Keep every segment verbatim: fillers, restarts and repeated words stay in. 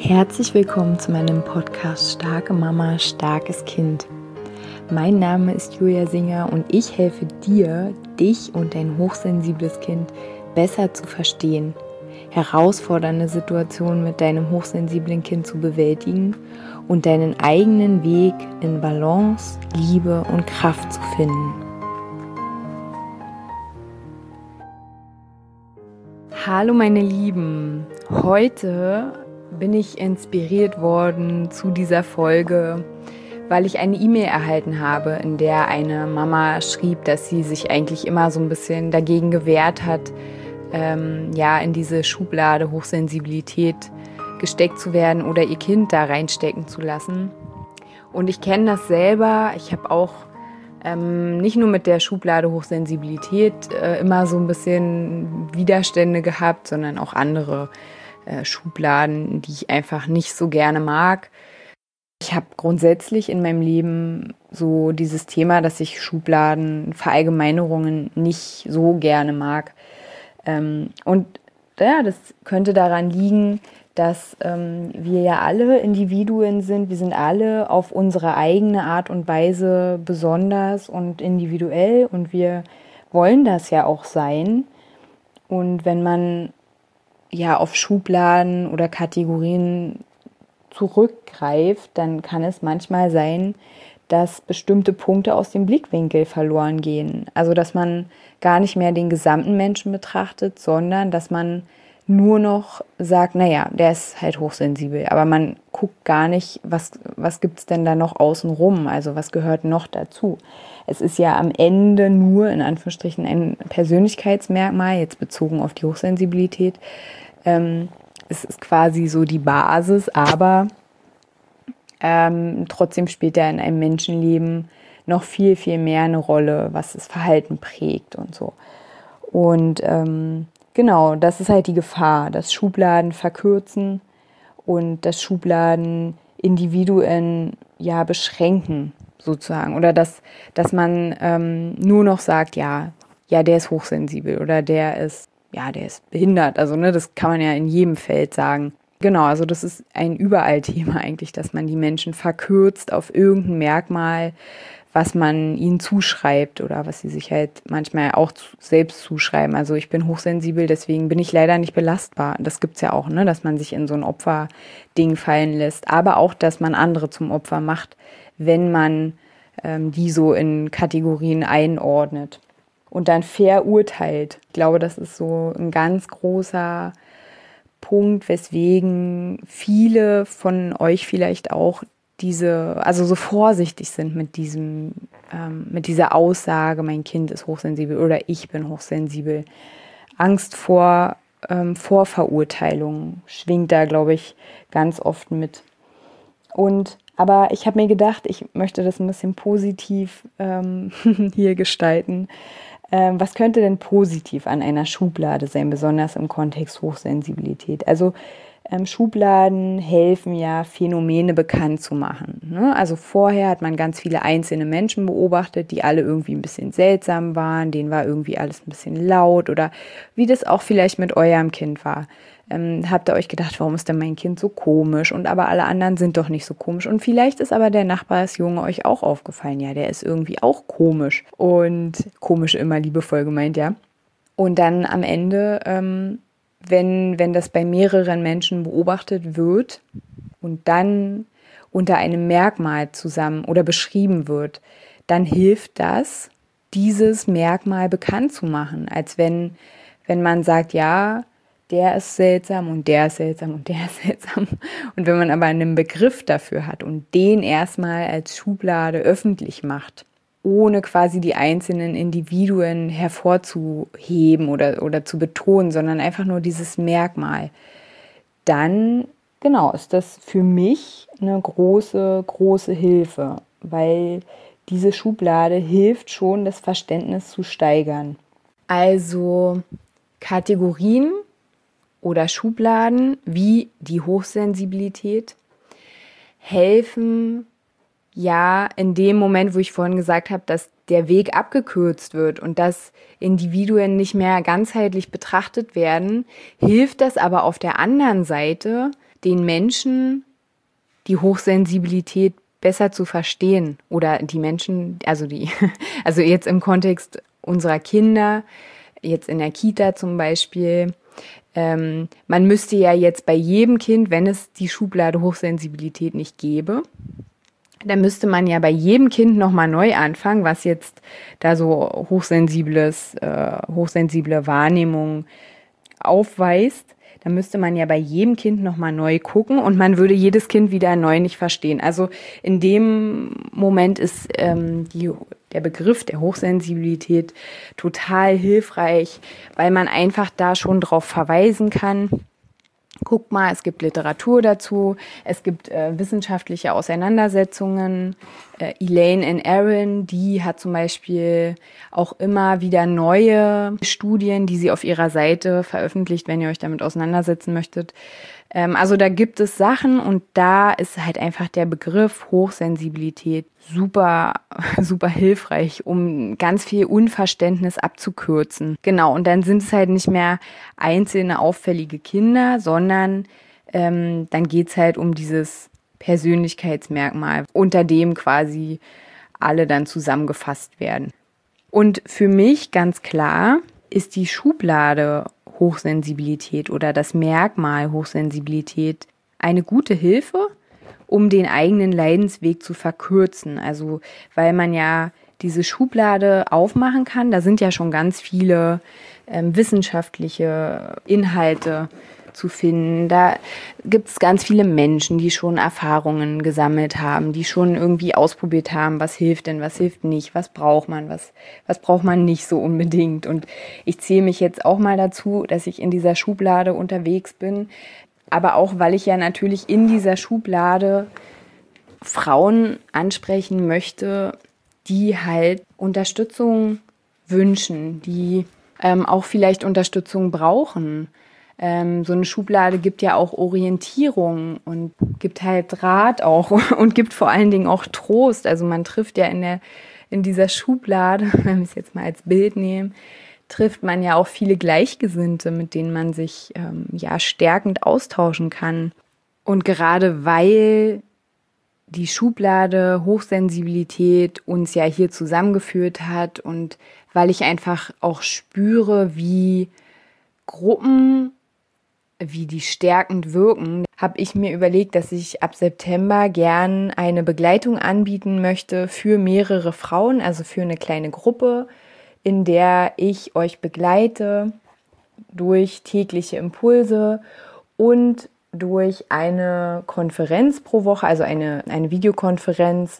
Herzlich willkommen zu meinem Podcast Starke Mama, starkes Kind. Mein Name ist Julia Singer und ich helfe dir, dich und dein hochsensibles Kind besser zu verstehen, herausfordernde Situationen mit deinem hochsensiblen Kind zu bewältigen und deinen eigenen Weg in Balance, Liebe und Kraft zu finden. Hallo meine Lieben, heute bin ich inspiriert worden zu dieser Folge, weil ich eine E-Mail erhalten habe, in der eine Mama schrieb, dass sie sich eigentlich immer so ein bisschen dagegen gewehrt hat, ähm, ja, in diese Schublade Hochsensibilität gesteckt zu werden oder ihr Kind da reinstecken zu lassen. Und ich kenne das selber. Ich habe auch ähm, nicht nur mit der Schublade Hochsensibilität äh, immer so ein bisschen Widerstände gehabt, sondern auch andere äh, Schubladen, die ich einfach nicht so gerne mag. Ich habe grundsätzlich in meinem Leben so dieses Thema, dass ich Schubladen, Verallgemeinerungen nicht so gerne mag. Ähm, und ja, das könnte daran liegen, dass ähm, wir ja alle Individuen sind. Wir sind alle auf unsere eigene Art und Weise besonders und individuell und wir wollen das ja auch sein. Und wenn man ja auf Schubladen oder Kategorien zurückgreift, dann kann es manchmal sein, dass bestimmte Punkte aus dem Blickwinkel verloren gehen. Also dass man gar nicht mehr den gesamten Menschen betrachtet, sondern dass man nur noch sagt, naja, der ist halt hochsensibel. Aber man guckt gar nicht, was, was gibt es denn da noch außenrum? Also was gehört noch dazu? Es ist ja am Ende nur, in Anführungsstrichen, ein Persönlichkeitsmerkmal, jetzt bezogen auf die Hochsensibilität. Ähm, es ist quasi so die Basis, aber ähm, trotzdem spielt er in einem Menschenleben noch viel, viel mehr eine Rolle, was das Verhalten prägt und so. Und ähm, genau, das ist halt die Gefahr, dass Schubladen verkürzen und dass Schubladen Individuen ja beschränken sozusagen. Oder dass, dass man ähm, nur noch sagt, ja, ja, der ist hochsensibel oder der ist, ja, der ist behindert. Also ne, das kann man ja in jedem Feld sagen. Genau, also das ist ein Überall-Thema eigentlich, dass man die Menschen verkürzt auf irgendein Merkmal, was man ihnen zuschreibt oder was sie sich halt manchmal auch selbst zuschreiben. Also ich bin hochsensibel, deswegen bin ich leider nicht belastbar. Das gibt's ja auch, ne, dass man sich in so ein Opferding fallen lässt. Aber auch, dass man andere zum Opfer macht, wenn man ähm, die so in Kategorien einordnet und dann verurteilt. Ich glaube, das ist so ein ganz großer Punkt, weswegen viele von euch vielleicht auch diese, also so vorsichtig sind mit diesem, ähm, mit dieser Aussage, mein Kind ist hochsensibel oder ich bin hochsensibel. Angst vor ähm, Vorverurteilung schwingt da, glaube ich, ganz oft mit. Und aber ich habe mir gedacht, ich möchte das ein bisschen positiv ähm, hier gestalten. Ähm, was könnte denn positiv an einer Schublade sein, besonders im Kontext Hochsensibilität? Also ähm, Schubladen helfen ja, Phänomene bekannt zu machen. Ne? Also vorher hat man ganz viele einzelne Menschen beobachtet, die alle irgendwie ein bisschen seltsam waren, denen war irgendwie alles ein bisschen laut oder wie das auch vielleicht mit eurem Kind war. Ähm, habt ihr euch gedacht, warum ist denn mein Kind so komisch? Und aber alle anderen sind doch nicht so komisch. Und vielleicht ist aber der Nachbarsjunge euch auch aufgefallen. Ja, der ist irgendwie auch komisch. Und komisch immer liebevoll gemeint, ja. Und dann am Ende, ähm, wenn, wenn das bei mehreren Menschen beobachtet wird und dann unter einem Merkmal zusammen oder beschrieben wird, dann hilft das, dieses Merkmal bekannt zu machen. Als wenn, wenn man sagt, ja, der ist seltsam und der ist seltsam und der ist seltsam. Und wenn man aber einen Begriff dafür hat und den erstmal als Schublade öffentlich macht, ohne quasi die einzelnen Individuen hervorzuheben oder, oder zu betonen, sondern einfach nur dieses Merkmal, dann, genau, ist das für mich eine große, große Hilfe, weil diese Schublade hilft schon, das Verständnis zu steigern. Also Kategorien oder Schubladen wie die Hochsensibilität helfen ja in dem Moment, wo ich vorhin gesagt habe, dass der Weg abgekürzt wird und dass Individuen nicht mehr ganzheitlich betrachtet werden, hilft das aber auf der anderen Seite, den Menschen die Hochsensibilität besser zu verstehen oder die Menschen, also die, also jetzt im Kontext unserer Kinder, jetzt in der Kita zum Beispiel, ähm, man müsste ja jetzt bei jedem Kind, wenn es die Schublade Hochsensibilität nicht gäbe, dann müsste man ja bei jedem Kind nochmal neu anfangen, was jetzt da so hochsensibles, äh, hochsensible Wahrnehmung aufweist. Da müsste man ja bei jedem Kind nochmal neu gucken und man würde jedes Kind wieder neu nicht verstehen. Also in dem Moment ist ähm, die, der Begriff der Hochsensibilität total hilfreich, weil man einfach da schon drauf verweisen kann. Guck mal, es gibt Literatur dazu, es gibt äh, wissenschaftliche Auseinandersetzungen. Äh, Elaine and Aaron, die hat zum Beispiel auch immer wieder neue Studien, die sie auf ihrer Seite veröffentlicht, wenn ihr euch damit auseinandersetzen möchtet. Ähm, also da gibt es Sachen und da ist halt einfach der Begriff Hochsensibilität super, super hilfreich, um ganz viel Unverständnis abzukürzen. Genau, und dann sind es halt nicht mehr einzelne auffällige Kinder, sondern ähm, dann geht's halt um dieses Persönlichkeitsmerkmal, unter dem quasi alle dann zusammengefasst werden. Und für mich ganz klar ist die Schublade Hochsensibilität oder das Merkmal Hochsensibilität eine gute Hilfe, um den eigenen Leidensweg zu verkürzen. Also weil man ja diese Schublade aufmachen kann, da sind ja schon ganz viele ähm, wissenschaftliche Inhalte zu finden. Da gibt es ganz viele Menschen, die schon Erfahrungen gesammelt haben, die schon irgendwie ausprobiert haben, was hilft denn, was hilft nicht, was braucht man, was, was braucht man nicht so unbedingt. Und ich zähle mich jetzt auch mal dazu, dass ich in dieser Schublade unterwegs bin, aber auch, weil ich ja natürlich in dieser Schublade Frauen ansprechen möchte, die halt Unterstützung wünschen, die ähm, auch vielleicht Unterstützung brauchen. Ähm, so eine Schublade gibt ja auch Orientierung und gibt halt Rat auch und gibt vor allen Dingen auch Trost. Also man trifft ja in der in dieser Schublade, wenn wir es jetzt mal als Bild nehmen, trifft man ja auch viele Gleichgesinnte, mit denen man sich ähm, ja stärkend austauschen kann. Und gerade weil die Schublade Hochsensibilität uns ja hier zusammengeführt hat und weil ich einfach auch spüre, wie Gruppen, wie die stärkend wirken, habe ich mir überlegt, dass ich ab September gern eine Begleitung anbieten möchte für mehrere Frauen, also für eine kleine Gruppe, in der ich euch begleite durch tägliche Impulse und durch eine Konferenz pro Woche, also eine, eine Videokonferenz.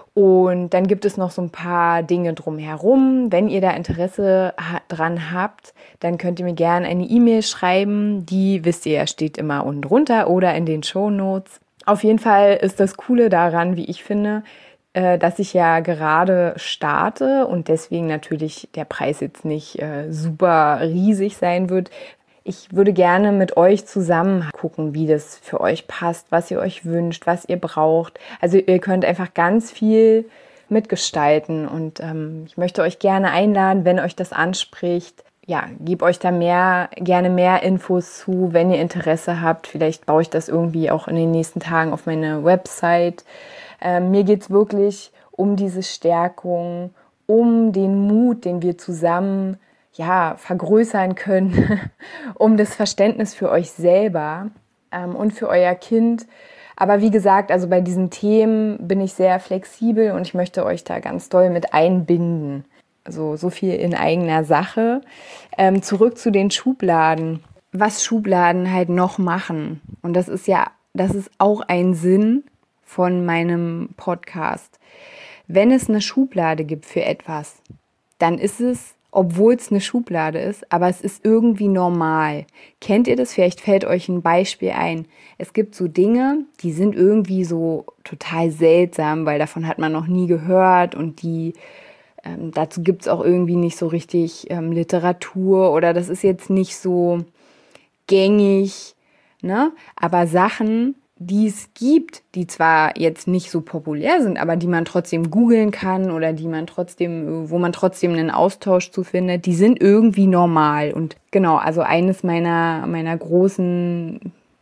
Und dann gibt es noch so ein paar Dinge drumherum. Wenn ihr da Interesse ha- dran habt, dann könnt ihr mir gerne eine E-Mail schreiben. Die, wisst ihr ja, steht immer unten drunter oder in den Shownotes. Auf jeden Fall ist das Coole daran, wie ich finde, äh, dass ich ja gerade starte und deswegen natürlich der Preis jetzt nicht äh, super riesig sein wird. Ich würde gerne mit euch zusammen gucken, wie das für euch passt, was ihr euch wünscht, was ihr braucht. Also ihr könnt einfach ganz viel mitgestalten und ähm, ich möchte euch gerne einladen, wenn euch das anspricht. Ja, gebt euch da mehr, gerne mehr Infos zu, wenn ihr Interesse habt. Vielleicht baue ich das irgendwie auch in den nächsten Tagen auf meine Website. Ähm, mir geht es wirklich um diese Stärkung, um den Mut, den wir zusammen ja, vergrößern können, um das Verständnis für euch selber ähm, und für euer Kind. Aber wie gesagt, also bei diesen Themen bin ich sehr flexibel und ich möchte euch da ganz doll mit einbinden. Also so viel in eigener Sache. Ähm, zurück zu den Schubladen. Was Schubladen halt noch machen. Und das ist ja, das ist auch ein Sinn von meinem Podcast. Wenn es eine Schublade gibt für etwas, dann ist es, obwohl es eine Schublade ist, aber es ist irgendwie normal. Kennt ihr das? Vielleicht fällt euch ein Beispiel ein. Es gibt so Dinge, die sind irgendwie so total seltsam, weil davon hat man noch nie gehört und die ähm, dazu gibt es auch irgendwie nicht so richtig ähm, Literatur oder das ist jetzt nicht so gängig, ne? Aber Sachen, die es gibt, die zwar jetzt nicht so populär sind, aber die man trotzdem googeln kann oder die man trotzdem, wo man trotzdem einen Austausch zu findet, die sind irgendwie normal. Und genau, also eines meiner, meiner großen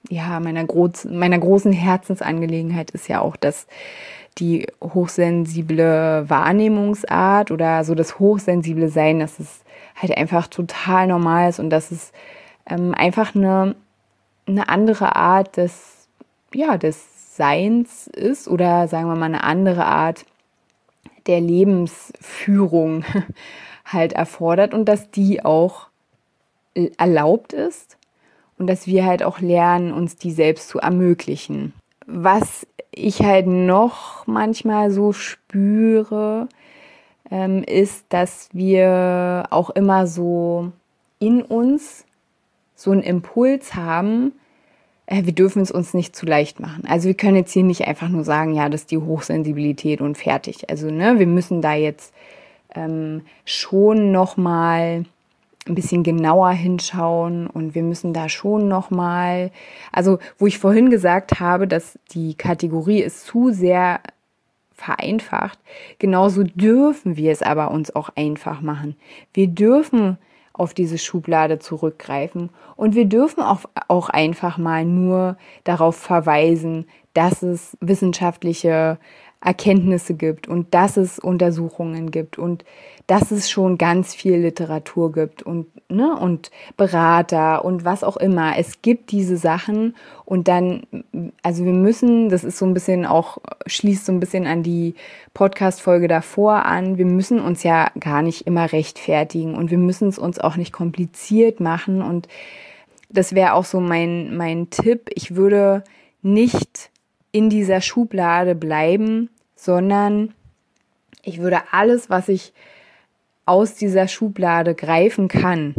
ja, meiner, Groß, meiner großen Herzensangelegenheit ist ja auch, dass die hochsensible Wahrnehmungsart oder so das hochsensible Sein, dass es halt einfach total normal ist und dass es ähm, einfach eine, eine andere Art des, ja, des Seins ist oder sagen wir mal eine andere Art der Lebensführung halt erfordert und dass die auch erlaubt ist und dass wir halt auch lernen, uns die selbst zu ermöglichen. Was ich halt noch manchmal so spüre, ähm, ist, dass wir auch immer so in uns so einen Impuls haben, äh, wir dürfen es uns nicht zu leicht machen. Also wir können jetzt hier nicht einfach nur sagen, ja, das ist die Hochsensibilität und fertig. Also ne, wir müssen da jetzt ähm, schon nochmal ein bisschen genauer hinschauen und wir müssen da schon nochmal, also wo ich vorhin gesagt habe, dass die Kategorie ist zu sehr vereinfacht, genauso dürfen wir es aber uns auch einfach machen. Wir dürfen auf diese Schublade zurückgreifen und wir dürfen auch, auch einfach mal nur darauf verweisen, dass es wissenschaftliche Erkenntnisse gibt und dass es Untersuchungen gibt und dass es schon ganz viel Literatur gibt und, ne, und Berater und was auch immer. Es gibt diese Sachen und dann, also wir müssen, das ist so ein bisschen auch, schließt so ein bisschen an die Podcast-Folge davor an, wir müssen uns ja gar nicht immer rechtfertigen und wir müssen es uns auch nicht kompliziert machen und das wäre auch so mein, mein Tipp. Ich würde nicht in dieser Schublade bleiben, sondern ich würde alles, was ich aus dieser Schublade greifen kann,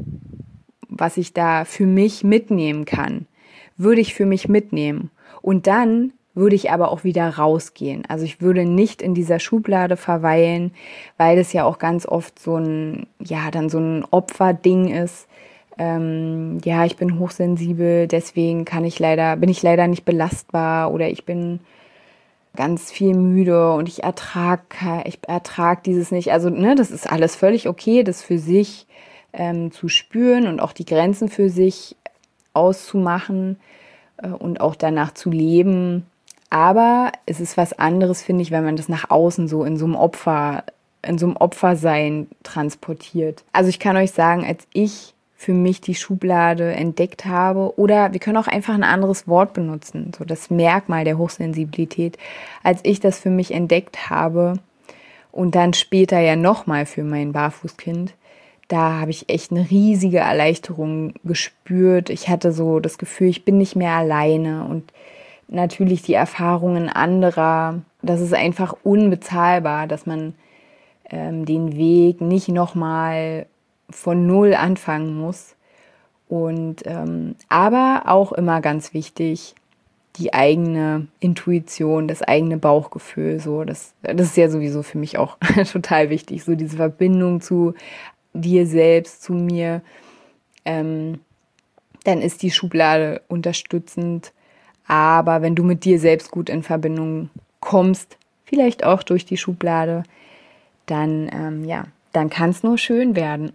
was ich da für mich mitnehmen kann, würde ich für mich mitnehmen. Und dann würde ich aber auch wieder rausgehen. Also ich würde nicht in dieser Schublade verweilen, weil das ja auch ganz oft so ein, ja, dann so ein Opferding ist. Ähm, ja, ich bin hochsensibel, deswegen kann ich leider, bin ich leider nicht belastbar oder ich bin ganz viel müde und ich ertrage ich ertrag dieses nicht. Also ne, das ist alles völlig okay, das für sich ähm, zu spüren und auch die Grenzen für sich auszumachen äh, und auch danach zu leben. Aber es ist was anderes, finde ich, wenn man das nach außen so in so einem Opfer, in so einem Opfersein transportiert. Also ich kann euch sagen, als ich für mich die Schublade entdeckt habe. Oder wir können auch einfach ein anderes Wort benutzen, so das Merkmal der Hochsensibilität. Als ich das für mich entdeckt habe und dann später ja nochmal für mein Barfußkind, da habe ich echt eine riesige Erleichterung gespürt. Ich hatte so das Gefühl, ich bin nicht mehr alleine und natürlich die Erfahrungen anderer. Das ist einfach unbezahlbar, dass man ähm, den Weg nicht nochmal von null anfangen muss. Und ähm, aber auch immer ganz wichtig, die eigene Intuition, das eigene Bauchgefühl. So, das, das ist ja sowieso für mich auch total wichtig, so diese Verbindung zu dir selbst, zu mir. Ähm, dann ist die Schublade unterstützend. Aber wenn du mit dir selbst gut in Verbindung kommst, vielleicht auch durch die Schublade, dann ähm, ja, dann kann es nur schön werden.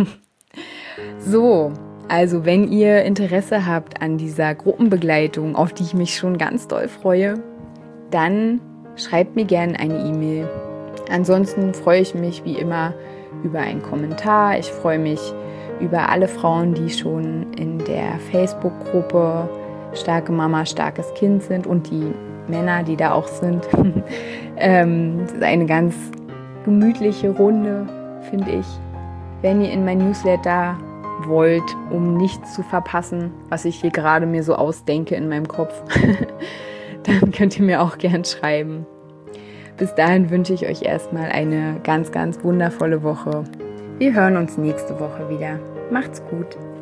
So, also wenn ihr Interesse habt an dieser Gruppenbegleitung, auf die ich mich schon ganz doll freue, dann schreibt mir gerne eine E-Mail. Ansonsten freue ich mich wie immer über einen Kommentar. Ich freue mich über alle Frauen, die schon in der Facebook-Gruppe Starke Mama, starkes Kind sind und die Männer, die da auch sind. ähm, das ist eine ganz gemütliche Runde, finde ich. Wenn ihr in mein Newsletter wollt, um nichts zu verpassen, was ich hier gerade mir so ausdenke in meinem Kopf, dann könnt ihr mir auch gern schreiben. Bis dahin wünsche ich euch erstmal eine ganz, ganz wundervolle Woche. Wir hören uns nächste Woche wieder. Macht's gut.